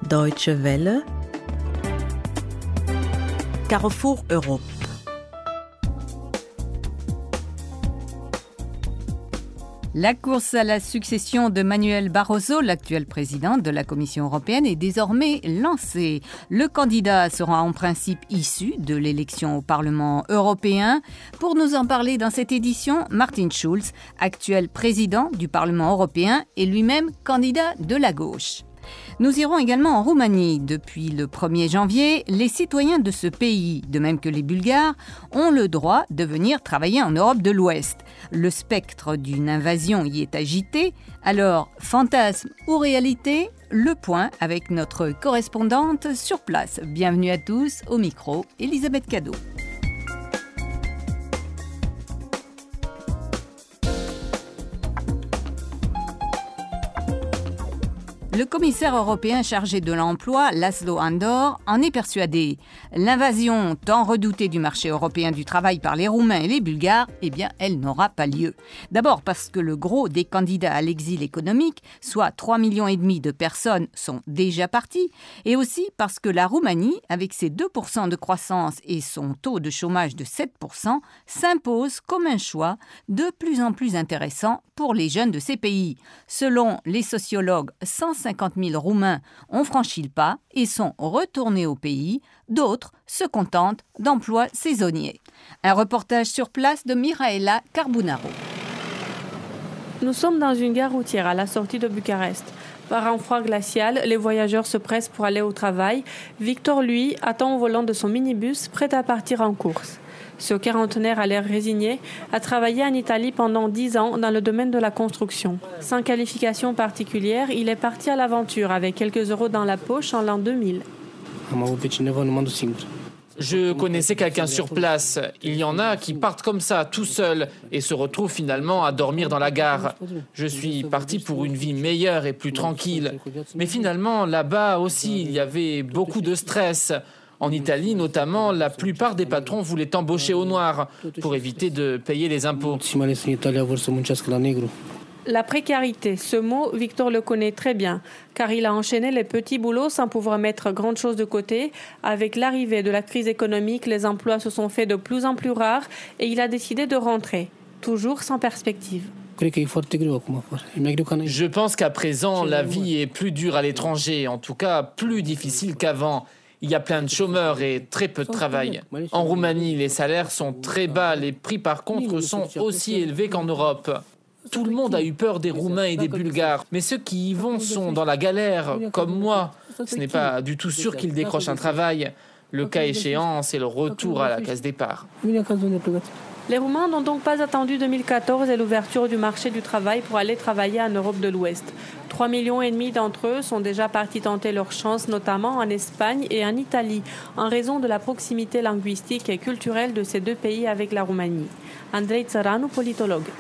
Deutsche Welle, Carrefour Europe. La course à la succession de Manuel Barroso, l'actuel président de la Commission européenne, est désormais lancée. Le candidat sera en principe issu de l'élection au Parlement européen. Pour nous en parler dans cette édition, Martin Schulz, actuel président du Parlement européen et lui-même candidat de la gauche. Nous irons également en Roumanie. Depuis le 1er janvier, les citoyens de ce pays, de même que les Bulgares, ont le droit de venir travailler en Europe de l'Ouest. Le spectre d'une invasion y est agité. Alors, fantasme ou réalité ? Le point avec notre correspondante sur place. Bienvenue à tous, au micro, Elisabeth Cadeau. Le commissaire européen chargé de l'emploi, Laszlo Andor, en est persuadé. L'invasion tant redoutée du marché européen du travail par les Roumains et les Bulgares, elle n'aura pas lieu. D'abord parce que le gros des candidats à l'exil économique, soit 3,5 millions de personnes, sont déjà partis, et aussi parce que la Roumanie, avec ses 2% de croissance et son taux de chômage de 7%, s'impose comme un choix de plus en plus intéressant pour les jeunes de ces pays. Selon les sociologues, 150 000 Roumains ont franchi le pas et sont retournés au pays. D'autres se contentent d'emplois saisonniers. Un reportage sur place de Miraela Carbonaro. Nous sommes dans une gare routière à la sortie de Bucarest. Par un froid glacial, les voyageurs se pressent pour aller au travail. Victor, lui, attend au volant de son minibus, prêt à partir en course. Ce quarantenaire a l'air résigné, a travaillé en Italie pendant 10 ans dans le domaine de la construction. Sans qualification particulière, il est parti à l'aventure avec quelques euros dans la poche en l'an 2000. Je connaissais quelqu'un sur place. Il y en a qui partent comme ça, tout seuls, et se retrouvent finalement à dormir dans la gare. Je suis parti pour une vie meilleure et plus tranquille. Mais finalement, là-bas aussi, il y avait beaucoup de stress. En Italie, notamment, la plupart des patrons voulaient t'embaucher au noir pour éviter de payer les impôts. La précarité, ce mot, Victor le connaît très bien, car il a enchaîné les petits boulots sans pouvoir mettre grande chose de côté. Avec l'arrivée de la crise économique, les emplois se sont faits de plus en plus rares et il a décidé de rentrer, toujours sans perspective. Je pense qu'à présent, la vie est plus dure à l'étranger, en tout cas plus difficile qu'avant. Il y a plein de chômeurs et très peu de travail. En Roumanie, les salaires sont très bas, les prix par contre sont aussi élevés qu'en Europe. Tout le monde a eu peur des Roumains et des Bulgares, mais ceux qui y vont sont dans la galère, comme moi. Ce n'est pas du tout sûr qu'ils décrochent un travail. Le cas échéant, c'est le retour à la case départ. Les Roumains n'ont donc pas attendu 2014 et l'ouverture du marché du travail pour aller travailler en Europe de l'Ouest. 3,5 millions d'entre eux sont déjà partis tenter leur chance, notamment en Espagne et en Italie, en raison de la proximité linguistique et culturelle de ces deux pays avec la Roumanie. Andrei Țăranu, politologue.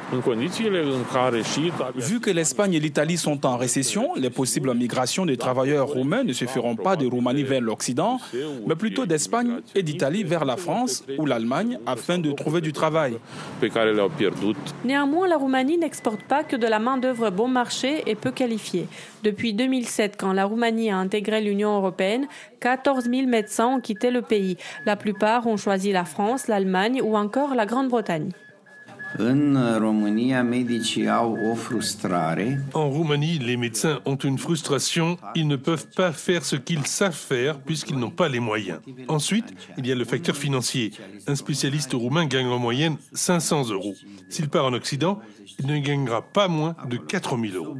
Vu que l'Espagne et l'Italie sont en récession, les possibles migrations des travailleurs roumains ne se feront pas de Roumanie vers l'Occident, mais plutôt d'Espagne et d'Italie vers la France ou l'Allemagne afin de trouver du travail. Néanmoins, la Roumanie n'exporte pas que de la main-d'œuvre bon marché et peu qualifiée. Depuis 2007, quand la Roumanie a intégré l'Union européenne, 14 000 médecins ont quitté le pays. La plupart ont choisi la France, l'Allemagne ou encore la Grande-Bretagne. En Roumanie, les médecins ont une frustration. Ils ne peuvent pas faire ce qu'ils savent faire puisqu'ils n'ont pas les moyens. Ensuite, il y a le facteur financier. Un spécialiste roumain gagne en moyenne 500 euros. S'il part en Occident, il ne gagnera pas moins de 4 000 euros.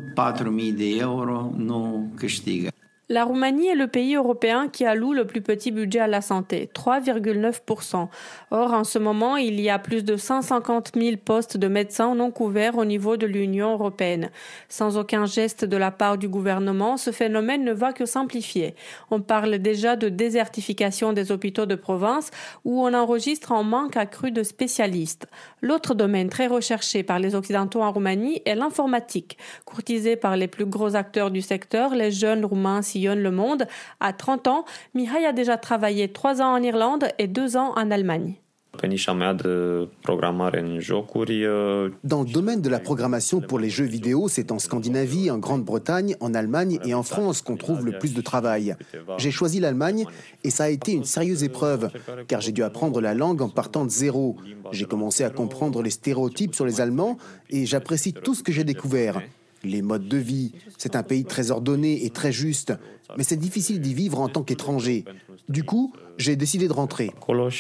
La Roumanie est le pays européen qui alloue le plus petit budget à la santé, 3,9%. Or, en ce moment, il y a plus de 150 000 postes de médecins non couverts au niveau de l'Union européenne. Sans aucun geste de la part du gouvernement, ce phénomène ne va que s'amplifier. On parle déjà de désertification des hôpitaux de province où on enregistre un manque accru de spécialistes. L'autre domaine très recherché par les Occidentaux en Roumanie est l'informatique. Courtisé par les plus gros acteurs du secteur, les jeunes Roumains sillonnent le monde. À 30 ans, Mihai a déjà travaillé 3 ans en Irlande et 2 ans en Allemagne. Dans le domaine de la programmation pour les jeux vidéo, c'est en Scandinavie, en Grande-Bretagne, en Allemagne et en France qu'on trouve le plus de travail. J'ai choisi l'Allemagne et ça a été une sérieuse épreuve, car j'ai dû apprendre la langue en partant de zéro. J'ai commencé à comprendre les stéréotypes sur les Allemands et j'apprécie tout ce que j'ai découvert. Les modes de vie, c'est un pays très ordonné et très juste, mais c'est difficile d'y vivre en tant qu'étranger. Du coup, j'ai décidé de rentrer.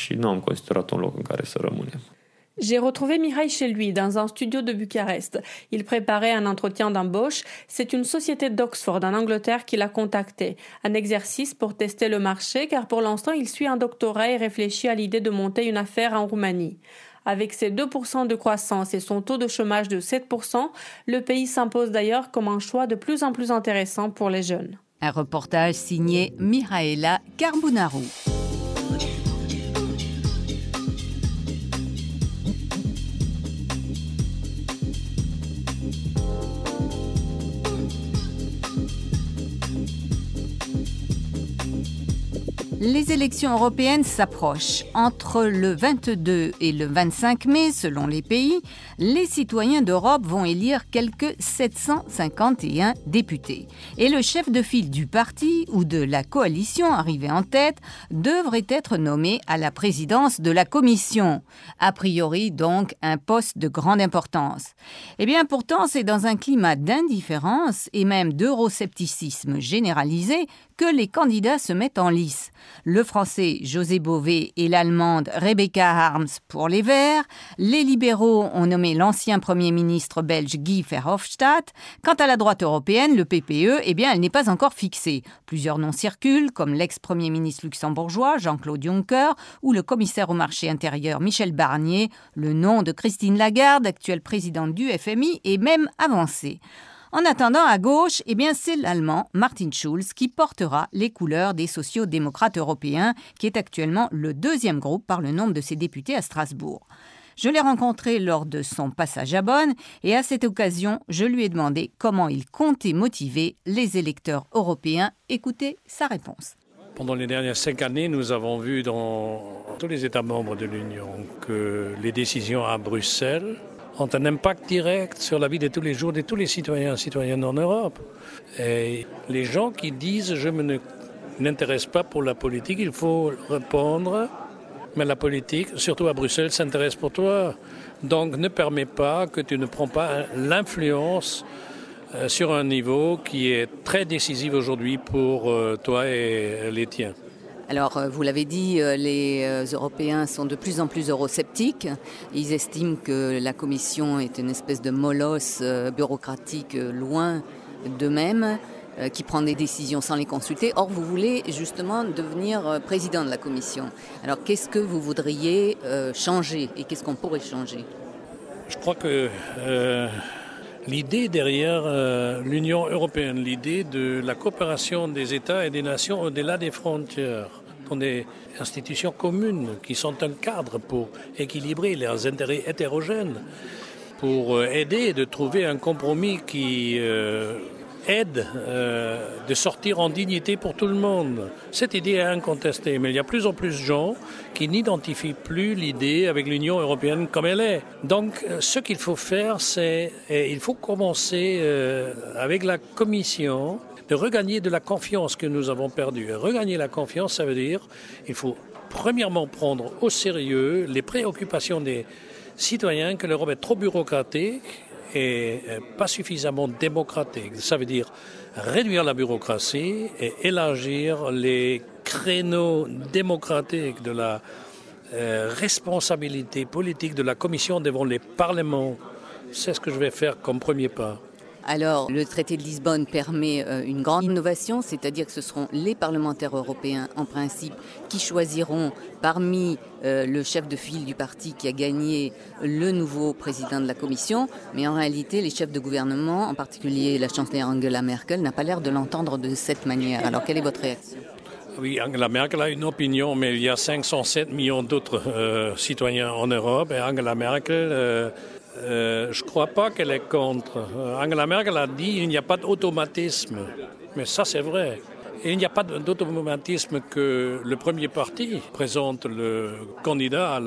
J'ai retrouvé Mihai chez lui, dans un studio de Bucarest. Il préparait un entretien d'embauche. C'est une société d'Oxford, en Angleterre, qui l'a contacté. Un exercice pour tester le marché, car pour l'instant, il suit un doctorat et réfléchit à l'idée de monter une affaire en Roumanie. Avec ses 2% de croissance et son taux de chômage de 7%, le pays s'impose d'ailleurs comme un choix de plus en plus intéressant pour les jeunes. Un reportage signé Mihaela Carbonaro. Les élections européennes s'approchent. Entre le 22 et le 25 mai, selon les pays, les citoyens d'Europe vont élire quelques 751 députés. Et le chef de file du parti ou de la coalition arrivé en tête devrait être nommé à la présidence de la Commission. A priori, donc, un poste de grande importance. Eh bien, pourtant, c'est dans un climat d'indifférence et même d'euroscepticisme généralisé que les candidats se mettent en lice. Le français José Bové et l'allemande Rebecca Harms pour les Verts. Les libéraux ont nommé l'ancien Premier ministre belge Guy Verhofstadt. Quant à la droite européenne, le PPE, eh bien, elle n'est pas encore fixée. Plusieurs noms circulent, comme l'ex-premier ministre luxembourgeois Jean-Claude Juncker ou le commissaire au marché intérieur Michel Barnier. Le nom de Christine Lagarde, actuelle présidente du FMI, est même avancé. En attendant, à gauche, eh bien, c'est l'Allemand Martin Schulz qui portera les couleurs des sociaux-démocrates européens, qui est actuellement le deuxième groupe par le nombre de ses députés à Strasbourg. Je l'ai rencontré lors de son passage à Bonn et à cette occasion, je lui ai demandé comment il comptait motiver les électeurs européens. Écoutez sa réponse. Pendant les dernières 5 années, nous avons vu dans tous les États membres de l'Union que les décisions à Bruxelles ont un impact direct sur la vie de tous les jours de tous les citoyens et citoyennes en Europe. Et les gens qui disent « je ne m'intéresse pas pour la politique », il faut répondre « mais la politique, surtout à Bruxelles, s'intéresse pour toi. Donc ne permets pas que tu ne prends pas l'influence sur un niveau qui est très décisif aujourd'hui pour toi et les tiens ». Alors, vous l'avez dit, les Européens sont de plus en plus eurosceptiques. Ils estiment que la Commission est une espèce de molosse bureaucratique loin d'eux-mêmes, qui prend des décisions sans les consulter. Or, vous voulez justement devenir président de la Commission. Alors, qu'est-ce que vous voudriez changer et qu'est-ce qu'on pourrait changer ? Je crois que l'idée derrière l'Union européenne, l'idée de la coopération des États et des nations au-delà des frontières, dans des institutions communes qui sont un cadre pour équilibrer leurs intérêts hétérogènes, pour aider de trouver un compromis qui aide de sortir en dignité pour tout le monde. Cette idée est incontestée, mais il y a plus en plus de gens qui n'identifient plus l'idée avec l'Union européenne comme elle est. Donc, ce qu'il faut faire, c'est il faut commencer avec la Commission de regagner de la confiance que nous avons perdue. Et regagner la confiance, ça veut dire il faut premièrement prendre au sérieux les préoccupations des citoyens que l'Europe est trop bureaucratique et pas suffisamment démocratique. Ça veut dire réduire la bureaucratie et élargir les créneaux démocratiques de la responsabilité politique de la Commission devant les parlements. C'est ce que je vais faire comme premier pas. Alors, le traité de Lisbonne permet une grande innovation, c'est-à-dire que ce seront les parlementaires européens, en principe, qui choisiront parmi le chef de file du parti qui a gagné le nouveau président de la Commission. Mais en réalité, les chefs de gouvernement, en particulier la chancelière Angela Merkel, n'a pas l'air de l'entendre de cette manière. Alors, quelle est votre réaction ? Oui, Angela Merkel a une opinion, mais il y a 507 millions d'autres citoyens en Europe. Et Angela Merkel... je ne crois pas qu'elle est contre. Angela Merkel a dit qu'il n'y a pas d'automatisme. Mais ça, c'est vrai. Et il n'y a pas d'automatisme que le premier parti présente le candidat à la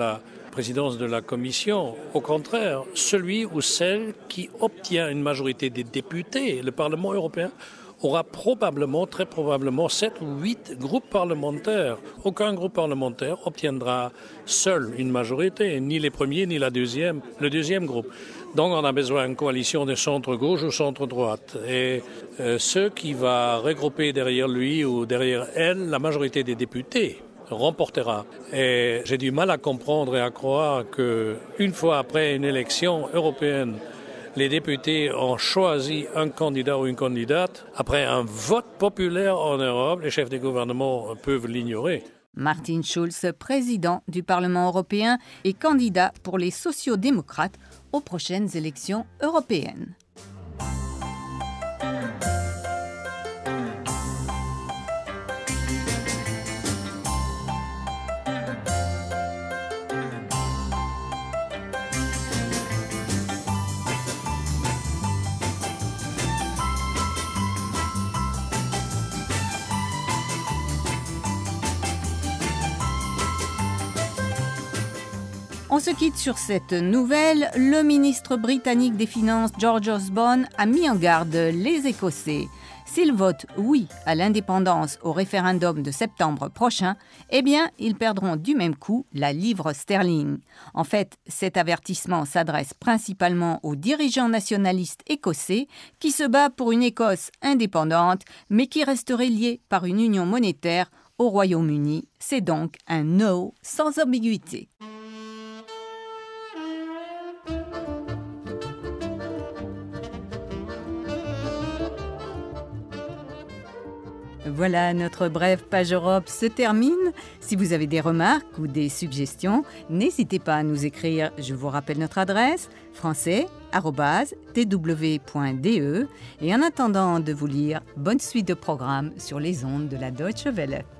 présidence de la Commission. Au contraire, celui ou celle qui obtient une majorité des députés, le Parlement européen, aura probablement, très probablement, 7 ou 8 groupes parlementaires. Aucun groupe parlementaire obtiendra seul une majorité, ni les premiers, ni le deuxième groupe. Donc on a besoin d'une coalition de centre-gauche ou centre-droite. Et ce qui va regrouper derrière lui ou derrière elle la majorité des députés remportera. Et j'ai du mal à comprendre et à croire qu'une fois après une élection européenne, les députés ont choisi un candidat ou une candidate. Après un vote populaire en Europe, les chefs des gouvernements peuvent l'ignorer. Martin Schulz, président du Parlement européen et candidat pour les sociaux-démocrates aux prochaines élections européennes. On se quitte sur cette nouvelle. Le ministre britannique des Finances, George Osborne, a mis en garde les Écossais. S'ils votent oui à l'indépendance au référendum de septembre prochain, eh bien, ils perdront du même coup la livre sterling. En fait, cet avertissement s'adresse principalement aux dirigeants nationalistes écossais qui se battent pour une Écosse indépendante, mais qui resterait liée par une union monétaire au Royaume-Uni. C'est donc un no sans ambiguïté. Voilà, notre brève page Europe se termine. Si vous avez des remarques ou des suggestions, n'hésitez pas à nous écrire. Je vous rappelle notre adresse, français@tw.de. Et en attendant de vous lire, bonne suite de programmes sur les ondes de la Deutsche Welle.